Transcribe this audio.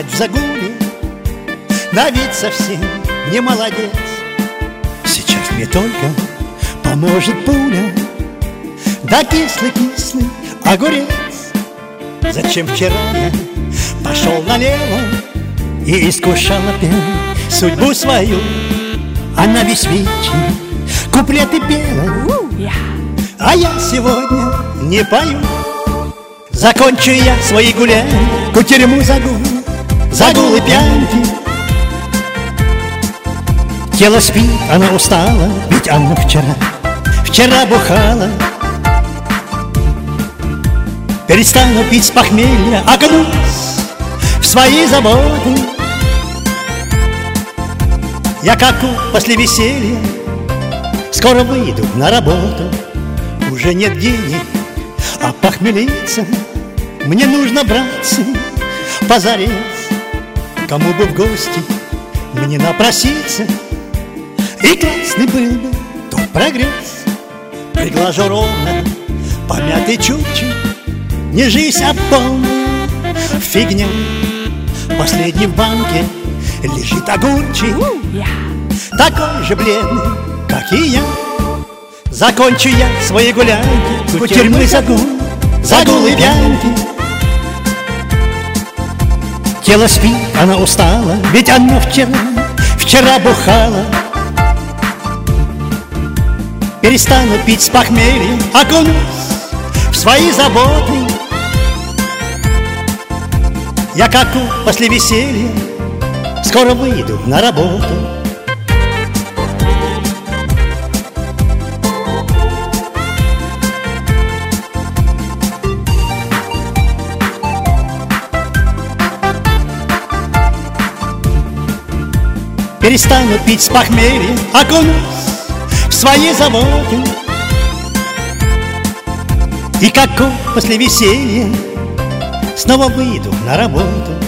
в загуле, на вид совсем не молодец. Сейчас мне только поможет пуля, да кислый-кислый огурец. Зачем вчера я пошел налево и искушал опять судьбу свою? Она весь вечер куплеты пела, а я сегодня не пою. Закончу я свои гулянья, кутерьму загулы пьянки. Тело спит, она устала, ведь она вчера бухала. Перестану пить с похмелья, окунусь в свои заботы. Я каку после веселья, скоро выйду на работу. Уже нет денег, а похмелиться мне нужно, братцы, позарез. Кому бы в гости мне напроситься, и классный был бы тот прогресс. Приглажу ровно помятый чукчик, не жизнь, а полная фигня. Последний в банке лежит огурчик, такой же бледный, как и я. Закончу я свои гулянки, кутерьмы загулы пьянки. Тело спит, она устала, ведь она вчера бухала. Перестану пить с похмельем, окунусь в свои заботы. Я каку после веселья, скоро выйду на работу. Перестану пить с похмельем, окунусь в свои заботы. И каку после веселья снова выйду на работу.